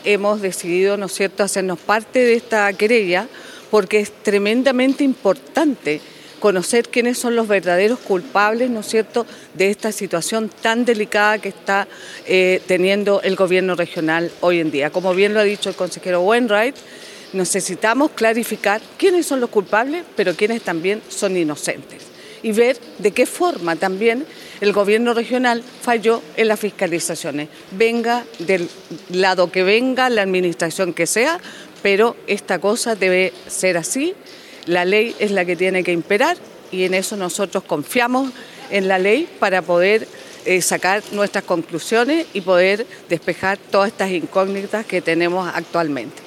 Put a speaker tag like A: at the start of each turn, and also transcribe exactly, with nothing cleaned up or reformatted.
A: Hemos decidido, ¿no es cierto?, hacernos parte de esta querella porque es tremendamente importante conocer quiénes son los verdaderos culpables, ¿no es cierto?, de esta situación tan delicada que está eh, teniendo el gobierno regional hoy en día. Como bien lo ha dicho el consejero Wainwright, necesitamos clarificar quiénes son los culpables, pero quiénes también son inocentes. Y ver de qué forma también el gobierno regional falló en las fiscalizaciones. Venga del lado que venga, la administración que sea, pero esta cosa debe ser así. La ley es la que tiene que imperar y en eso nosotros confiamos en la ley para poder eh, sacar nuestras conclusiones y poder despejar todas estas incógnitas que tenemos actualmente.